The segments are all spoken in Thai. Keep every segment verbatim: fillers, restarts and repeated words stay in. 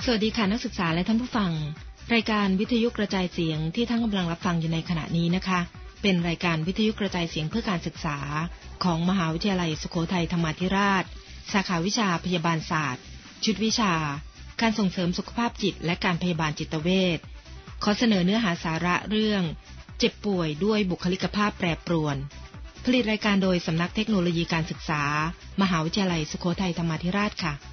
สวัสดีค่ะนักศึกษาและท่านผู้ฟังรายการวิทยุกระจายเสียงที่ท่านกำลังรับฟังอยู่ในขณะนี้นะคะเป็นรายการวิทยุกระจายเสียงเพื่อการศึกษาของมหาวิทยาลัยสุโขทัยธรรมาธิราชสาขาวิชาพยาบาลศาสตร์ชุดวิชาการส่งเสริมสุขภาพจิตและการพยาบาลจิตเวชขอเสนอเนื้อหาสาระเรื่องเจ็บป่วยด้วยบุคลิกภาพแปรปรวนผลิตรายการโดยสำนักเทคโนโลยีการศึกษามหาวิทยาลัยสุโขทัยธรรมาธิราชค่ะ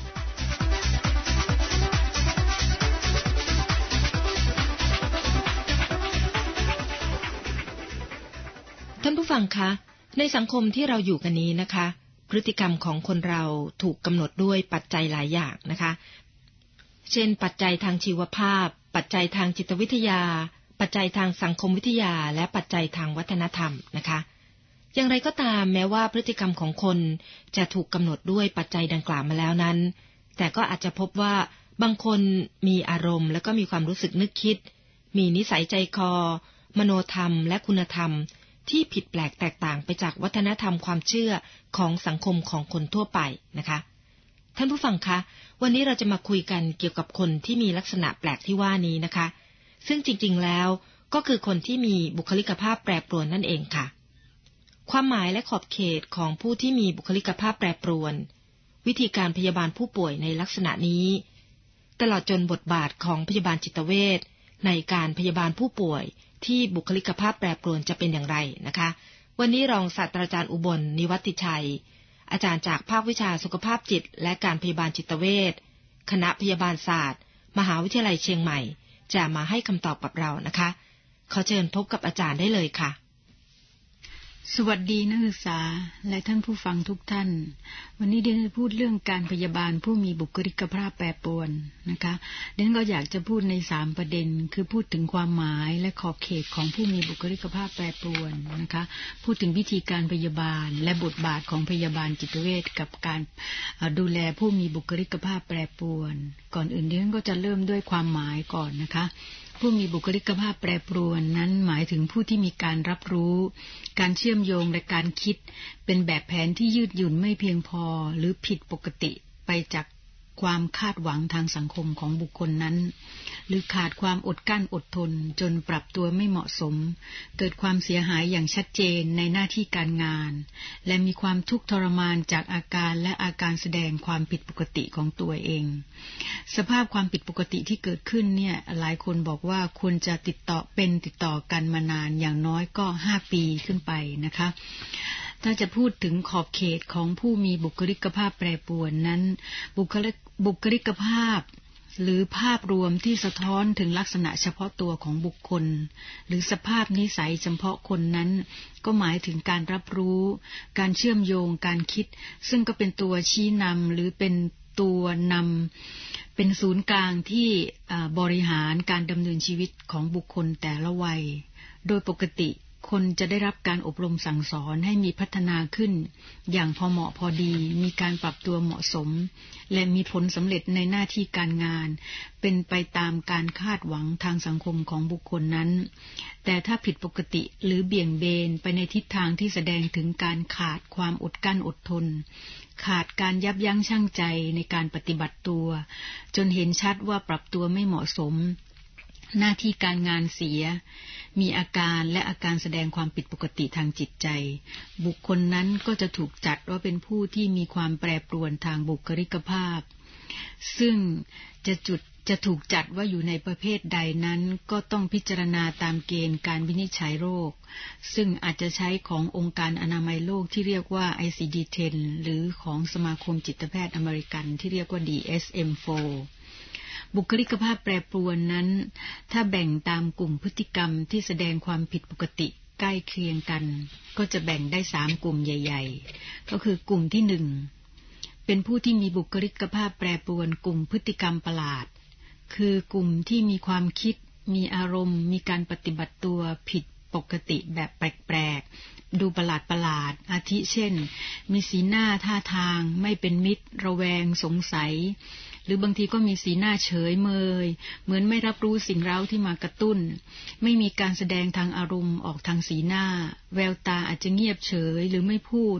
ท่านผู้ฟังคะในสังคมที่เราอยู่กันนี้นะคะพฤติกรรมของคนเราถูกกำหนดด้วยปัจจัยหลายอย่างนะคะเช่นปัจจัยทางชีวภาพปัจจัยทางจิตวิทยาปัจจัยทางสังคมวิทยาและปัจจัยทางวัฒนธรรมนะคะอย่างไรก็ตามแม้ว่าพฤติกรรมของคนจะถูกกำหนดด้วยปัจจัยดังกล่าวมาแล้วนั้นแต่ก็อาจจะพบว่าบางคนมีอารมณ์และก็มีความรู้สึกนึกคิดมีนิสัยใจคอมโนธรรมและคุณธรรมที่ผิดแปลกแตกต่างไปจากวัฒนธรรมความเชื่อของสังคมของคนทั่วไปนะคะท่านผู้ฟังคะวันนี้เราจะมาคุยกันเกี่ยวกับคนที่มีลักษณะแปลกที่ว่านี้นะคะซึ่งจริงๆแล้วก็คือคนที่มีบุคลิกภาพแปรปรวนนั่นเองค่ะความหมายและขอบเขตของผู้ที่มีบุคลิกภาพแปรปรวนวิธีการพยาบาลผู้ป่วยในลักษณะนี้ตลอดจนบทบาทของพยาบาลจิตเวชในการพยาบาลผู้ป่วยที่บุคลิกภาพแปรปรวนจะเป็นอย่างไรนะคะวันนี้รองศาสตราจารย์อุบลนิวัติชัยอาจารย์จากภาควิชาสุขภาพจิตและการพยาบาลจิตเวชคณะพยาบาลศาสตร์มหาวิทยาลัยเชียงใหม่จะมาให้คำตอบกับเรานะคะขอเชิญพบกับอาจารย์ได้เลยค่ะสวัสดีนักศึกษาและท่านผู้ฟังทุกท่านวันนี้เดี๋ยวจะพูดเรื่องการพยาบาลผู้มีบุคลิกภาพแปรปรวนนะคะเดี๋ยวก็อยากจะพูดในสามประเด็นคือพูดถึงความหมายและขอบเขตของผู้มีบุคลิกภาพแปรปรวนนะคะพูดถึงวิธีการพยาบาลและบทบาทของพยาบาลจิตเวชกับการดูแลผู้มีบุคลิกภาพแปรปรวนก่อนอื่นเดี๋ยวก็จะเริ่มด้วยความหมายก่อนนะคะผู้มีบุคลิกภาพแปรปรวนนั้นหมายถึงผู้ที่มีการรับรู้การเชื่อมโยงและการคิดเป็นแบบแผนที่ยืดหยุ่นไม่เพียงพอหรือผิดปกติไปจากความคาดหวังทางสังคมของบุคคลนั้นหรือขาดความอดกลั้นอดทนจนปรับตัวไม่เหมาะสมเกิดความเสียหายอย่างชัดเจนในหน้าที่การงานและมีความทุกข์ทรมานจากอาการและอาการแสดงความผิดปกติของตัวเองสภาพความผิดปกติที่เกิดขึ้นเนี่ยหลายคนบอกว่าควรจะติดต่อเป็นติดต่อกันมานานอย่างน้อยก็ห้าปีขึ้นไปนะคะถ้าจะพูดถึงขอบเขตของผู้มีบุคลิกภาพแปรปรวนนั้นบุคลิกบุคลิกภาพหรือภาพรวมที่สะท้อนถึงลักษณะเฉพาะตัวของบุคคลหรือสภาพนิสัยเฉพาะคนนั้นก็หมายถึงการรับรู้การเชื่อมโยงการคิดซึ่งก็เป็นตัวชี้นำหรือเป็นตัวนำเป็นศูนย์กลางที่บริหารการดำเนินชีวิตของบุคคลแต่ละวัยโดยปกติคนจะได้รับการอบรมสั่งสอนให้มีพัฒนาขึ้นอย่างพอเหมาะพอดีมีการปรับตัวเหมาะสมและมีผลสำเร็จในหน้าที่การงานเป็นไปตามการคาดหวังทางสังคมของบุคคลนั้นแต่ถ้าผิดปกติหรือเบี่ยงเบนไปในทิศทางที่แสดงถึงการขาดความอดกลั้นอดทนขาดการยับยั้งชั่งใจในการปฏิบัติตัวจนเห็นชัดว่าปรับตัวไม่เหมาะสมหน้าที่การงานเสียมีอาการและอาการแสดงความผิดปกติทางจิตใจบุคคลนั้นก็จะถูกจัดว่าเป็นผู้ที่มีความแปรปรวนทางบุคลิกภาพซึ่งจะจุดจะถูกจัดว่าอยู่ในประเภทใดนั้นก็ต้องพิจารณาตามเกณฑ์การวินิจฉัยโรคซึ่งอาจจะใช้ขององค์การอนามัยโลกที่เรียกว่า ไอ ซี ดี สิบ หรือของสมาคมจิตแพทย์อเมริกันที่เรียกว่า ดี เอส เอ็ม โฟร์ บุคลิกภาพแปรปรวนนั้นถ้าแบ่งตามกลุ่มพฤติกรรมที่แสดงความผิดปกติใกล้เคียงกันก็จะแบ่งได้สามกลุ่มใหญ่ๆก็คือกลุ่มที่หนึ่งเป็นผู้ที่มีบุคลิกภาพแปรปรวนกลุ่มพฤติกรรมประหลาดคือกลุ่มที่มีความคิดมีอารมณ์มีการปฏิบัติตัวผิดปกติแบบแปลกๆดูประหลาดประหลาดอาทิเช่นมีสีหน้าท่าทางไม่เป็นมิตรระแวงสงสัยหรือบางทีก็มีสีหน้าเฉยเมยเหมือนไม่รับรู้สิ่งเร้าที่มากระตุ้นไม่มีการแสดงทางอารมณ์ออกทางสีหน้าแววตาอาจจะเงียบเฉยหรือไม่พูด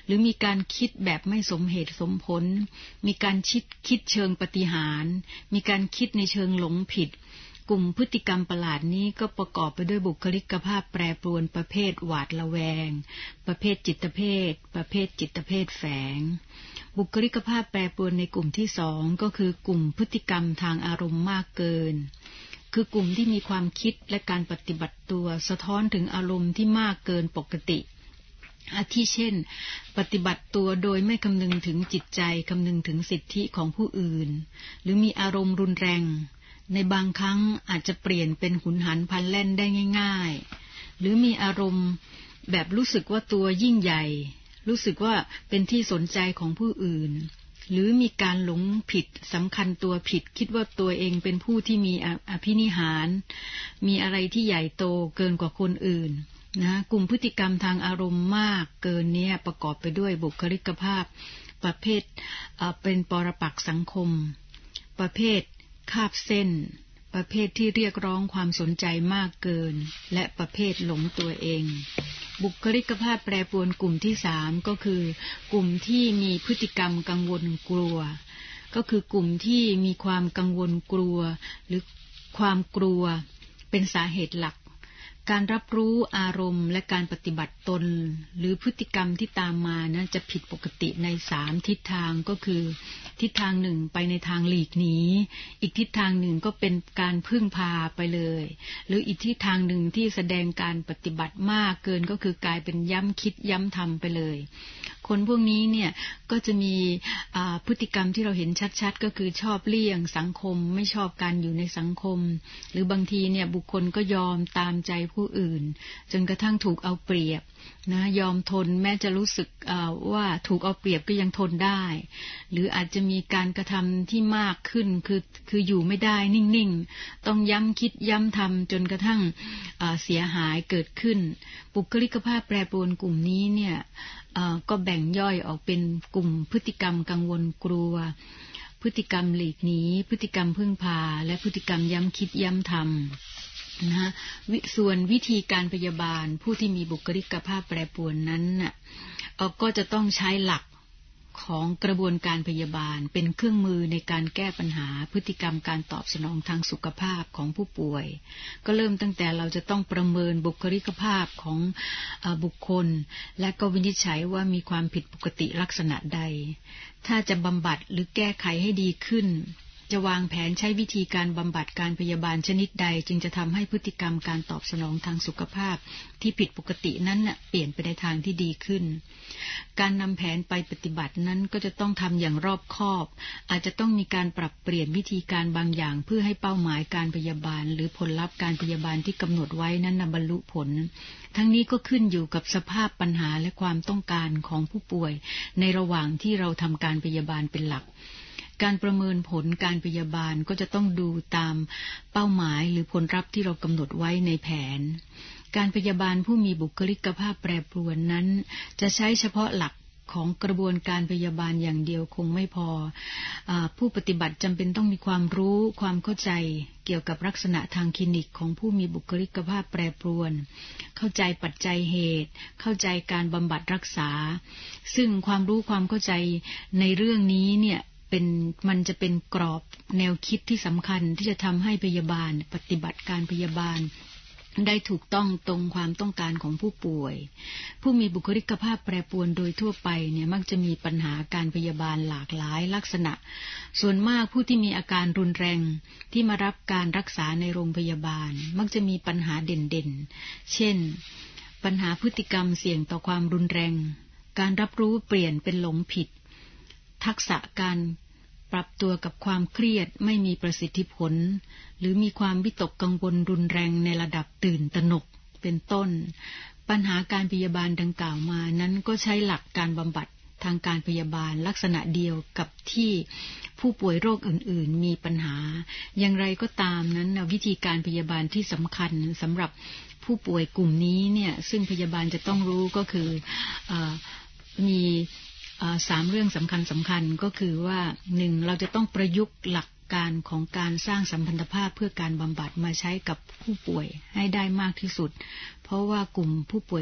รือมีการคิดแบบไม่สมเหตุสมผลมีการคิดคิดเชิงปฏิหารมีการคิดในเชิงหลงผิดกลุ่มพฤติกรรมประหลาดนี้ก็ประกอบไปด้วยบุคลิกภาพแปรปรวนประเภทหวาดระแวงประเภทจิตเภทประเภทจิตเภทแฝงบุคลิกภาพแปรปรวนในกลุ่มที่สองก็คือกลุ่มพฤติกรรมทางอารมณ์มากเกินคือกลุ่มที่มีความคิดและการปฏิบัติตัวสะท้อนถึงอารมณ์ที่มากเกินปกติอาทิเช่นปฏิบัติตัวโดยไม่คำนึงถึงจิตใจคำนึงถึงสิทธิของผู้อื่นหรือมีอารมณ์รุนแรงในบางครั้งอาจจะเปลี่ยนเป็นหุนหันพลันแล่นได้ง่ายๆหรือมีอารมณ์แบบรู้สึกว่าตัวยิ่งใหญ่รู้สึกว่าเป็นที่สนใจของผู้อื่นหรือมีการหลงผิดสำคัญตัวผิดคิดว่าตัวเองเป็นผู้ที่มีอภินิหารมีอะไรที่ใหญ่โตเกินกว่าคนอื่นนะกลุ่มพฤติกรรมทางอารมณ์มากเกินนี้ประกอบไปด้วยบุคลิกภาพประเภทเป็นปรปักษ์สังคมประเภทคาบเส้นประเภทที่เรียกร้องความสนใจมากเกินและประเภทหลงตัวเองบุคลิกภาพแปรปรวนกลุ่มที่สามก็คือกลุ่มที่มีพฤติกรรมกังวลกลัวก็คือกลุ่มที่มีความกังวลกลัวหรือความกลัวเป็นสาเหตุหลักการรับรู้อารมณ์และการปฏิบัติตนหรือพฤติกรรมที่ตามมานะจะผิดปกติในสามทิศทางก็คือทิศทางหนึ่งไปในทางหลีกหนีอีกทิศทางหนึ่งก็เป็นการพึ่งพาไปเลยหรืออีกทิศทางหนึ่งที่แสดงการปฏิบัติมากเกินก็คือกลายเป็นย้ำคิดย้ำทำไปเลยคนพวกนี้เนี่ยก็จะมีพฤติกรรมที่เราเห็นชัดๆก็คือชอบเลี่ยงสังคมไม่ชอบการอยู่ในสังคมหรือบางทีเนี่ยบุคคลก็ยอมตามใจผู้อื่นจนกระทั่งถูกเอาเปรียบนะยอมทนแม้จะรู้สึกว่าถูกเอาเปรียบก็ยังทนได้หรืออาจจะมีการกระทำที่มากขึ้นคือคืออยู่ไม่ได้นิ่งๆต้องย้ำคิดย้ำทำจนกระทั่งเสียหายเกิดขึ้นบุคลิกภาพแปรปรวนกลุ่มนี้เนี่ยก็แบ่งย่อยออกเป็นกลุ่มพฤติกรรมกังวลกลัวพฤติกรรมหลีกหนีพฤติกรรมพึ่งพาและพฤติกรรมย้ำคิดย้ำทำนะฮะส่วนวิธีการพยาบาลผู้ที่มีบุคลิกภาพแปรปรวนนั้นน่ะก็จะต้องใช้หลักของกระบวนการพยาบาลเป็นเครื่องมือในการแก้ปัญหาพฤติกรรมการตอบสนองทางสุขภาพของผู้ป่วยก็เริ่มตั้งแต่เราจะต้องประเมินบุคลิกภาพของบุคคลและก็วินิจฉัยว่ามีความผิดปกติลักษณะใดถ้าจะบำบัดหรือแก้ไขให้ดีขึ้นจะวางแผนใช้วิธีการบำบัดการพยาบาลชนิดใดจึงจะทำให้พฤติกรรมการตอบสนองทางสุขภาพที่ผิดปกตินั้นน่ะเปลี่ยนไปในทางที่ดีขึ้นการนำแผนไปปฏิบัตินั้นก็จะต้องทำอย่างรอบคอบอาจจะต้องมีการปรับเปลี่ยนวิธีการบางอย่างเพื่อให้เป้าหมายการพยาบาลหรือผลลัพธ์การพยาบาลที่กำหนดไว้นั้นบรรลุผลทั้งนี้ก็ขึ้นอยู่กับสภาพปัญหาและความต้องการของผู้ป่วยในระหว่างที่เราทำการพยาบาลเป็นหลักการประเมินผลการพยาบาลก็จะต้องดูตามเป้าหมายหรือผลลัพธ์ที่เรากำหนดไว้ในแผนการพยาบาลผู้มีบุคลิกภาพแปรปรวนนั้นจะใช้เฉพาะหลักของกระบวนการพยาบาลอย่างเดียวคงไม่พออ่าผู้ปฏิบัติจำเป็นต้องมีความรู้ความเข้าใจเกี่ยวกับลักษณะทางคลินิกของผู้มีบุคลิกภาพแปรปรวนเข้าใจปัจจัยเหตุเข้าใจการบำบัดรักษาซึ่งความรู้ความเข้าใจในเรื่องนี้เนี่ยเป็นมันจะเป็นกรอบแนวคิดที่สำคัญที่จะทำให้พยาบาลปฏิบัติการพยาบาลได้ถูกต้องตรงความต้องการของผู้ป่วยผู้มีบุคลิกภาพแปรปรวนโดยทั่วไปเนี่ยมักจะมีปัญหาการพยาบาลหลากหลายลักษณะส่วนมากผู้ที่มีอาการรุนแรงที่มารับการรักษาในโรงพยาบาลมักจะมีปัญหาเด่นๆเช่นปัญหาพฤติกรรมเสี่ยงต่อความรุนแรงการรับรู้เปลี่ยนเป็นหลงผิดทักษะการปรับตัวกับความเครียดไม่มีประสิทธิผลหรือมีความวิตกกังวลรุนแรงในระดับตื่นตระหนกเป็นต้นปัญหาการพยาบาลดังกล่าวมานั้นก็ใช้หลักการบำบัดทางการพยาบาลลักษณะเดียวกับที่ผู้ป่วยโรคอื่นๆมีปัญหาอย่างไรก็ตามนั้นวิธีการพยาบาลที่สำคัญสำหรับผู้ป่วยกลุ่มนี้เนี่ยซึ่งพยาบาลจะต้องรู้ก็คือเอ่อมีสามเรื่องสำคัญสำคัญก็คือว่าหนึ่งเราจะต้องประยุกต์หลักการของการสร้างสัมพันธภาพเพื่อการบำบัดมาใช้กับผู้ป่วยให้ได้มากที่สุดเพราะว่ากลุ่มผู้ป่วย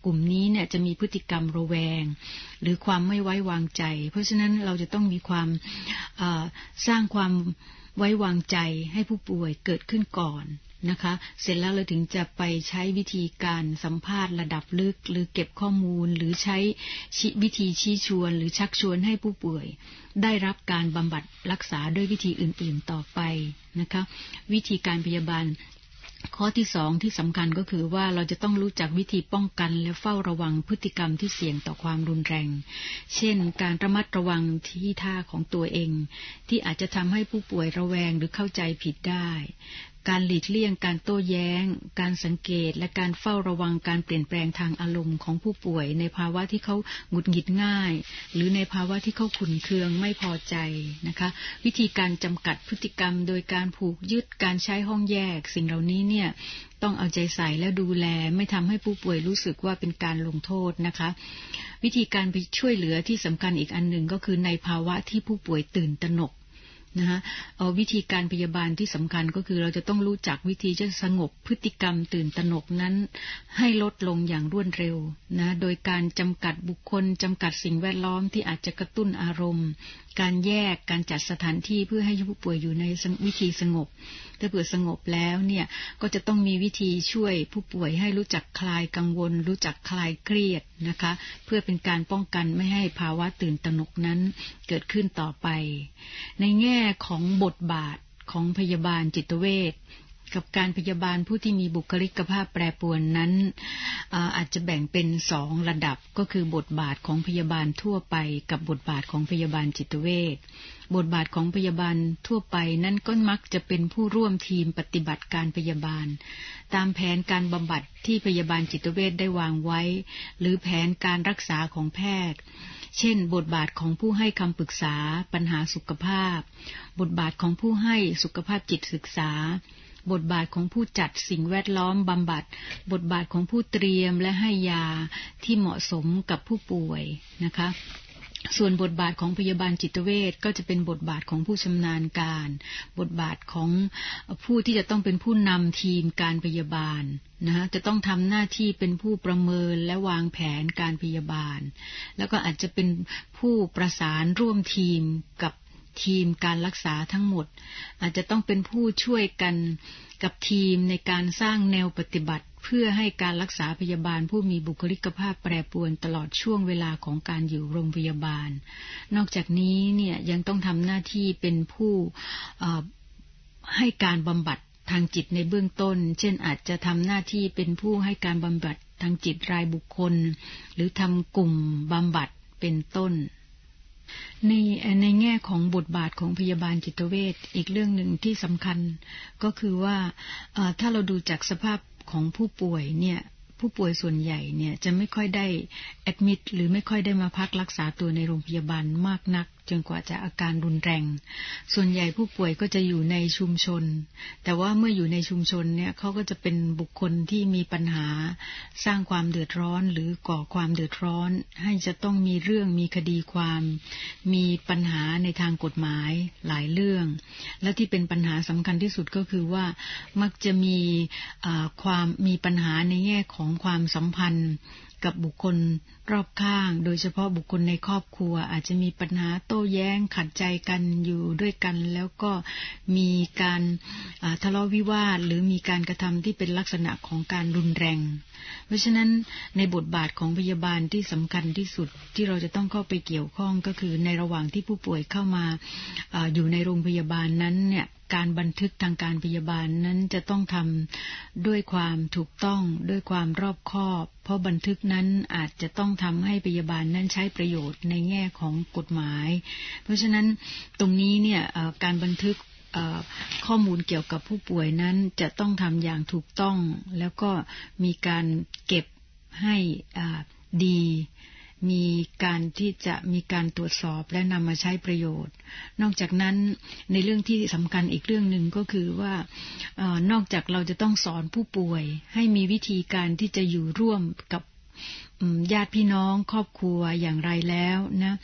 กลุ่มนี้เนี่ยจะมีพฤติกรรมระแวงหรือความไม่ไว้วางใจเพราะฉะนั้นเราจะต้องมีความสร้างความไว้วางใจให้ผู้ป่วยเกิดขึ้นก่อนนะคะเสร็จแล้วเราถึงจะไปใช้วิธีการสัมภาษณ์ระดับลึกหรือเก็บข้อมูลหรือใช้วิธีชี้ชวนหรือชักชวนให้ผู้ป่วยได้รับการบำบัดรักษาด้วยวิธีอื่นๆต่อไปนะคะวิธีการพยาบาลข้อที่สองที่สำคัญก็คือว่าเราจะต้องรู้จักวิธีป้องกันและเฝ้าระวังพฤติกรรมที่เสี่ยงต่อความรุนแรงเช่นการระมัดระวังที่ท่าของตัวเองที่อาจจะทำให้ผู้ป่วยระแวงหรือเข้าใจผิดได้การหลีกเลี่ยงการโต้แย้งการสังเกตและการเฝ้าระวังการเปลี่ยนแปลงทางอารมณ์ของผู้ป่วยในภาวะที่เขาหงุดหงิดง่ายหรือในภาวะที่เขาขุ่นเคืองไม่พอใจนะคะวิธีการจำกัดพฤติกรรมโดยการผูกยึดการใช้ห้องแยกสิ่งเหล่านี้เนี่ยต้องเอาใจใส่และดูแลไม่ทำให้ผู้ป่วยรู้สึกว่าเป็นการลงโทษนะคะวิธีการไปช่วยเหลือที่สำคัญอีกอันหนึ่งก็คือในภาวะที่ผู้ป่วยตื่นตระหนกนะคะเอาวิธีการพยาบาลที่สำคัญก็คือเราจะต้องรู้จักวิธีจะสงบพฤติกรรมตื่นตระหนกนั้นให้ลดลงอย่างรวดเร็วนะโดยการจำกัดบุคคลจำกัดสิ่งแวดล้อมที่อาจจะกระตุ้นอารมณ์การแยกการจัดสถานที่เพื่อให้ผู้ป่วยอยู่ในวิธีสงบถ้าเผื่อสงบแล้วเนี่ยก็จะต้องมีวิธีช่วยผู้ป่วยให้รู้จักคลายกังวลรู้จักคลายเครียดนะคะเพื่อเป็นการป้องกันไม่ให้ภาวะตื่นตระหนกนั้นเกิดขึ้นต่อไปในแง่ของบทบาทของพยาบาลจิตเวชกับการพยาบาลผู้ที่มีบุคลิกภาพแปรปรวนนั้น อา, อาจจะแบ่งเป็นสองระดับก็คือบทบาทของพยาบาลทั่วไปกับบทบาทของพยาบาลจิตเวชบทบาทของพยาบาลทั่วไปนั้นก็มักจะเป็นผู้ร่วมทีมปฏิบัติการพยาบาลตามแผนการบำบัดที่พยาบาลจิตเวชได้วางไว้หรือแผนการรักษาของแพทย์เช่นบทบาทของผู้ให้คำปรึกษาปัญหาสุขภาพบทบาทของผู้ให้สุขภาพจิตศึกษาบทบาทของผู้จัดสิ่งแวดล้อมบำบัดบทบาทของผู้เตรียมและให้ยาที่เหมาะสมกับผู้ป่วยนะคะส่วนบทบาทของพยาบาลจิตเวชก็จะเป็นบทบาทของผู้ชำนาญการบทบาทของผู้ที่จะต้องเป็นผู้นำทีมการพยาบาลนะฮะจะต้องทำหน้าที่เป็นผู้ประเมินและวางแผนการพยาบาลแล้วก็อาจจะเป็นผู้ประสานร่วมทีมกับทีมการรักษาทั้งหมดอาจจะต้องเป็นผู้ช่วยกันกับทีมในการสร้างแนวปฏิบัติเพื่อให้การรักษาพยาบาลผู้มีบุคลิกภาพแปรปรวนตลอดช่วงเวลาของการอยู่โรงพยาบาลนอกจากนี้เนี่ยยังต้องทำหน้าที่เป็นผู้ให้การบำบัดทางจิตในเบื้องต้นเช่นอาจจะทำหน้าที่เป็นผู้ให้การบำบัดทางจิตรายบุคคลหรือทำกลุ่มบำบัดเป็นต้นในในแง่ของบทบาทของพยาบาลจิตเวชอีกเรื่องหนึ่งที่สำคัญก็คือว่าถ้าเราดูจากสภาพของผู้ป่วยเนี่ยผู้ป่วยส่วนใหญ่เนี่ยจะไม่ค่อยได้แอดมิดหรือไม่ค่อยได้มาพักรักษาตัวในโรงพยาบาลมากนักจนกว่าจะอาการรุนแรงส่วนใหญ่ผู้ป่วยก็จะอยู่ในชุมชนแต่ว่าเมื่ออยู่ในชุมชนเนี่ยเขาก็จะเป็นบุคคลที่มีปัญหาสร้างความเดือดร้อนหรือก่อความเดือดร้อนให้จะต้องมีเรื่องมีคดีความมีปัญหาในทางกฎหมายหลายเรื่องและที่เป็นปัญหาสำคัญที่สุดก็คือว่ามักจะมีความมีปัญหาในแง่ของความสัมพันธ์กับบุคคลรอบข้างโดยเฉพาะบุคคลในครอบครัวอาจจะมีปัญหาโต้แย้งขัดใจกันอยู่ด้วยกันแล้วก็มีการทะเลาะวิวาทหรือมีการกระทำที่เป็นลักษณะของการรุนแรงเพราะฉะนั้นในบทบาทของพยาบาลที่สำคัญที่สุดที่เราจะต้องเข้าไปเกี่ยวข้องก็คือในระหว่างที่ผู้ป่วยเข้ามา อ, อยู่ในโรงพยาบาลนั้นเนี่ยการบันทึกทางการพยาบาลนั้นจะต้องทำด้วยความถูกต้องด้วยความรอบคอบเพราะบันทึกนั้นอาจจะต้องทำให้พยาบาลนั้นใช้ประโยชน์ในแง่ของกฎหมายเพราะฉะนั้นตรงนี้เนี่ยการบันทึกข้อมูลเกี่ยวกับผู้ป่วยนั้นจะต้องทำอย่างถูกต้องแล้วก็มีการเก็บให้ดีมีการที่จะมีการตรวจสอบและนำมาใช้ประโยชน์นอกจากนั้นในเรื่องที่สำคัญอีกเรื่องหนึ่งก็คือว่านอกจากเราจะต้องสอนผู้ป่วยให้มีวิธีการที่จะอยู่ร่วมกับญาติพี่น้องครอบครัวอย่างไรแล้วนะ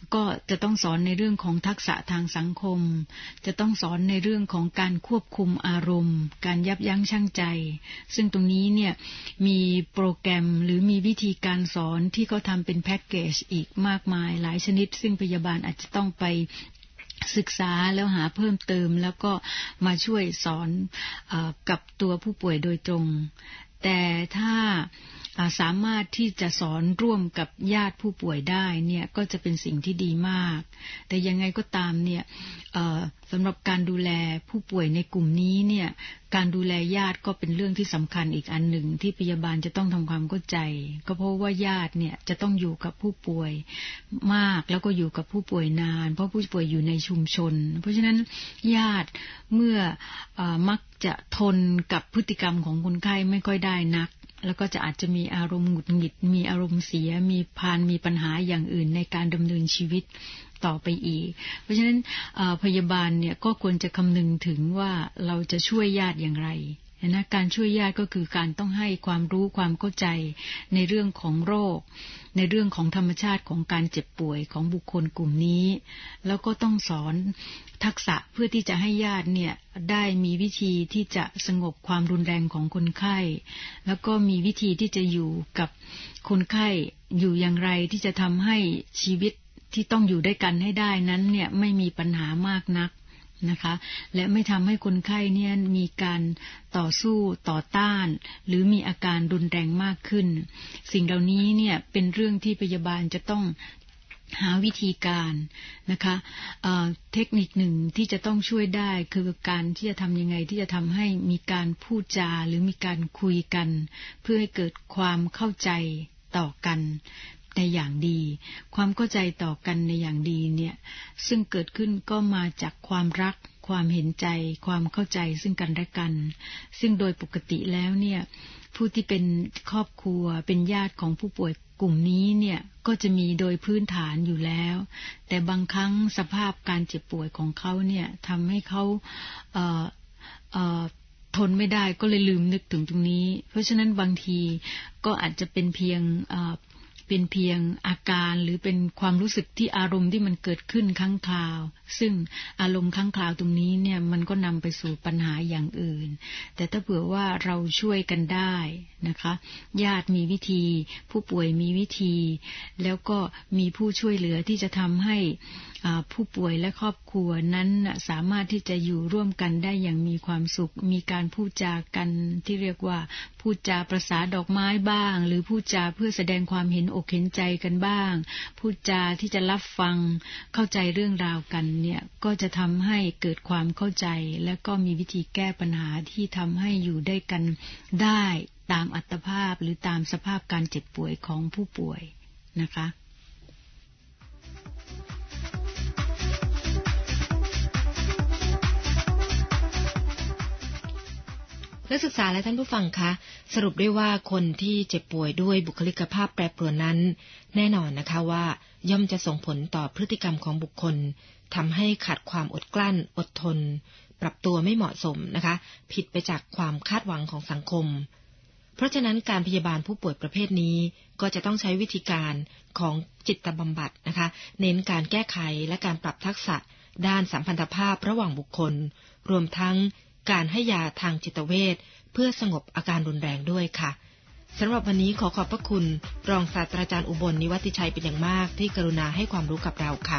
ก็จะต้องสอนในเรื่องของทักษะทางสังคมจะต้องสอนในเรื่องของการควบคุมอารมณ์การยับยั้งชั่งใจซึ่งตรงนี้เนี่ยมีโปรแกรมหรือมีวิธีการสอนที่เขาทำเป็นแพ็กเกจอีกมากมายหลายชนิดซึ่งพยาบาลอาจจะต้องไปศึกษาแล้วหาเพิ่มเติมแล้วก็มาช่วยสอนเอ่อกับตัวผู้ป่วยโดยตรงแต่ถ้าสามารถที่จะสอนร่วมกับญาติผู้ป่วยได้เนี่ยก็จะเป็นสิ่งที่ดีมากแต่ยังไงก็ตามเนี่ยสำหรับการดูแลผู้ป่วยในกลุ่มนี้เนี่ยการดูแลญาติก็เป็นเรื่องที่สำคัญอีกอันหนึ่งที่พยาบาลจะต้องทำความเข้าใจก็เพราะว่าญาติเนี่ยจะต้องอยู่กับผู้ป่วยมากแล้วก็อยู่กับผู้ป่วยนานเพราะผู้ป่วยอยู่ในชุมชนเพราะฉะนั้นญาติเมื่อเอ่อมักจะทนกับพฤติกรรมของคนไข้ไม่ค่อยได้นักแล้วก็จะอาจจะมีอารมณ์หงุดหงิดมีอารมณ์เสียมีพานมีปัญหาอย่างอื่นในการดำเนินชีวิตต่อไปอีกเพราะฉะนั้นพยาบาลเนี่ยก็ควรจะคำนึงถึงว่าเราจะช่วยญาติอย่างไรนะการช่วยญาติก็คือการต้องให้ความรู้ความเข้าใจในเรื่องของโรคในเรื่องของธรรมชาติของการเจ็บป่วยของบุคคลกลุ่มนี้แล้วก็ต้องสอนทักษะเพื่อที่จะให้ญาติเนี่ยได้มีวิธีที่จะสงบความรุนแรงของคนไข้แล้วก็มีวิธีที่จะอยู่กับคนไข้อยู่อย่างไรที่จะทำให้ชีวิตที่ต้องอยู่ด้วยกันให้ได้นั้นเนี่ยไม่มีปัญหามากนักนะคะและไม่ทำให้คนไข้เนี่ยมีการต่อสู้ต่อต้านหรือมีอาการรุนแรงมากขึ้นสิ่งเหล่านี้เนี่ยเป็นเรื่องที่พยาบาลจะต้องหาวิธีการนะคะเอ่อเทคนิคหนึ่งที่จะต้องช่วยได้คือการที่จะทำยังไงที่จะทำให้มีการพูดจาหรือมีการคุยกันเพื่อให้เกิดความเข้าใจต่อกันในอย่างดีความเข้าใจต่อกันในอย่างดีเนี่ยซึ่งเกิดขึ้นก็มาจากความรักความเห็นใจความเข้าใจซึ่งกันและกันซึ่งโดยปกติแล้วเนี่ยผู้ที่เป็นครอบครัวเป็นญาติของผู้ป่วยกลุ่มนี้เนี่ยก็จะมีโดยพื้นฐานอยู่แล้วแต่บางครั้งสภาพการเจ็บป่วยของเขาเนี่ยทำให้เขาเอ่อเอ่อทนไม่ได้ก็เลยลืมนึกถึงตรงนี้เพราะฉะนั้นบางทีก็อาจจะเป็นเพียงเอ่อเป็นเพียงอาการหรือเป็นความรู้สึกที่อารมณ์ที่มันเกิดขึ้นครั้งคราวซึ่งอารมณ์ครั้งคราวตรงนี้เนี่ยมันก็นำไปสู่ปัญหาอย่างอื่นแต่ถ้าเผื่อว่าเราช่วยกันได้นะคะญาติมีวิธีผู้ป่วยมีวิธีแล้วก็มีผู้ช่วยเหลือที่จะทำให้ผู้ป่วยและครอบครัวนั้นสามารถที่จะอยู่ร่วมกันได้อย่างมีความสุขมีการพูดจากันที่เรียกว่าพูดจาประสาดอกไม้บ้างหรือพูดจาเพื่อแสดงความเห็นอกเห็นใจกันบ้างพูดจาที่จะรับฟังเข้าใจเรื่องราวกันเนี่ยก็จะทำให้เกิดความเข้าใจและก็มีวิธีแก้ปัญหาที่ทำให้อยู่ด้วยกันได้ตามอัตภาพหรือตามสภาพการเจ็บป่วยของผู้ป่วยนะคะนักศึกษาและท่านผู้ฟังคะสรุปได้ว่าคนที่เจ็บป่วยด้วยบุคลิกภาพแปรปรวนนั้นแน่นอนนะคะว่าย่อมจะส่งผลต่อพฤติกรรมของบุคคลทำให้ขาดความอดกลั้นอดทนปรับตัวไม่เหมาะสมนะคะผิดไปจากความคาดหวังของสังคมเพราะฉะนั้นการพยาบาลผู้ป่วยประเภทนี้ก็จะต้องใช้วิธีการของจิตบำบัดนะคะเน้นการแก้ไขและการปรับทักษะด้านสัมพันธภาพระหว่างบุคคลรวมทั้งการให้ยาทางจิตเวชเพื่อสงบอาการรุนแรงด้วยค่ะสำหรับวันนี้ขอขอบพระคุณรองศาสตราจารย์อุบลนิวัติชัยเป็นอย่างมากที่กรุณาให้ความรู้กับเราค่ะ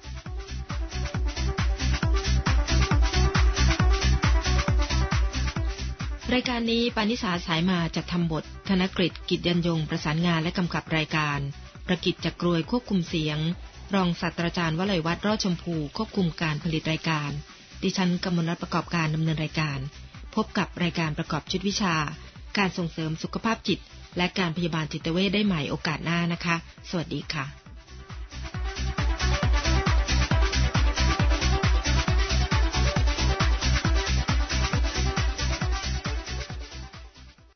รายการนี้ปานิสาสายมาจัดทำบทธนกฤษกิจยัญยงประสานงานและกำกับรายการประกิจจักรวยควบคุมเสียงรองศาสตราจารย์วลัยวัฒน์รอดชมพูควบคุมการผลิตรายการดิฉันกมลรัตน์ประกอบการดำเนินรายการพบกับรายการประกอบชุดวิชาการส่งเสริมสุขภาพจิตและการพยาบาลจิตเวชได้ใหม่โอกาสหน้านะคะสวัสดีค่ะ